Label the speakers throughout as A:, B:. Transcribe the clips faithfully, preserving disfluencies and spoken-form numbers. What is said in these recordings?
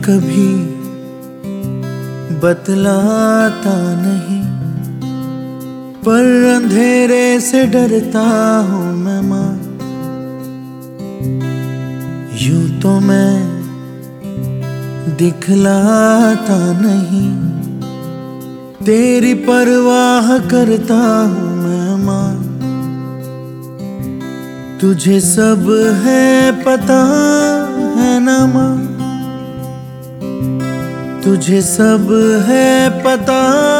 A: कभी बतलाता नहीं, पर अंधेरे से डरता हूँ मैं माँ। यूं तो मैं दिखलाता नहीं, तेरी परवाह करता हूँ मैं माँ। तुझे सब है पता है ना माँ, तुझे सब है पता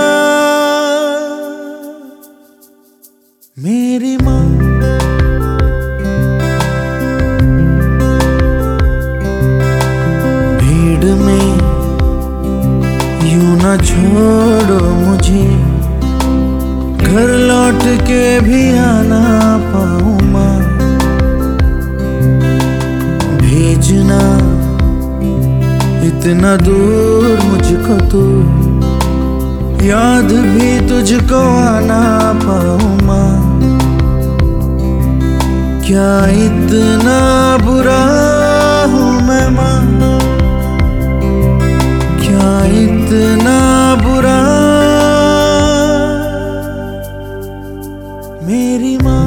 A: मेरी माँ। भीड़ में यूं ना छोड़ो मुझे, घर लौट के भी आना पाऊँ माँ। भेजना इतना दूर मुझको तू, याद भी तुझको आना पाऊँ माँ। क्या इतना बुरा हूँ मैं माँ, क्या इतना बुरा मेरी माँ।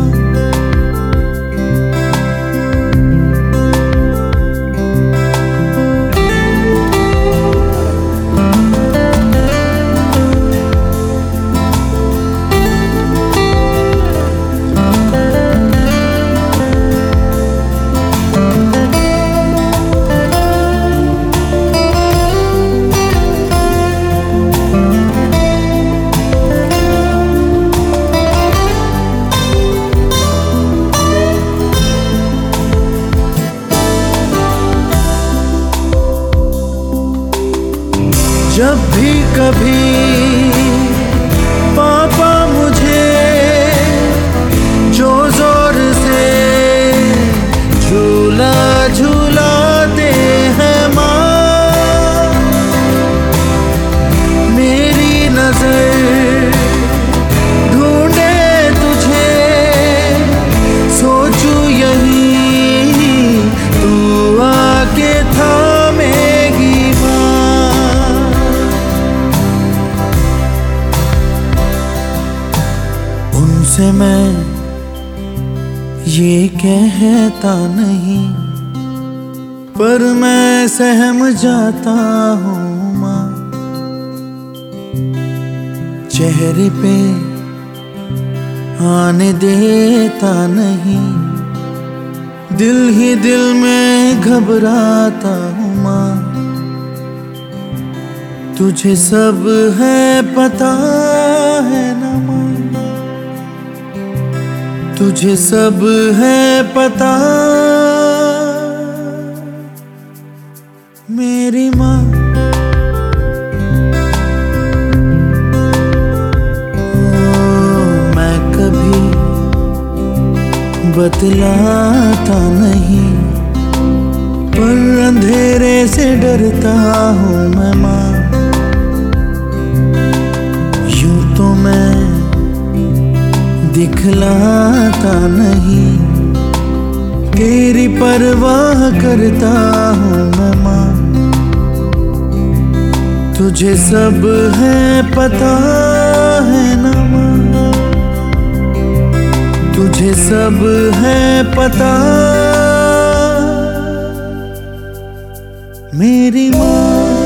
A: जब भी कभी पापा मुझे जो जोर से झूला झूलाते हैं माँ, मेरी नजर ढूंढे तुझे, सोचूं यही तू आके थामेगी से। मैं ये कहता नहीं, पर मैं सहम जाता हूँ माँ। चेहरे पे आने देता नहीं, दिल ही दिल में घबराता हूँ माँ। तुझे सब है पता है ना माँ, तुझे सब है पता मेरी माँ। ओ, मैं कभी बतलाता नहीं, पर अंधेरे से डरता हूँ मैं माँ। यूं तो मैं दिखलाता नहीं, तेरी परवाह करता हूँ मैं माँ। तुझे सब है पता है ना माँ, तुझे सब है पता मेरी माँ।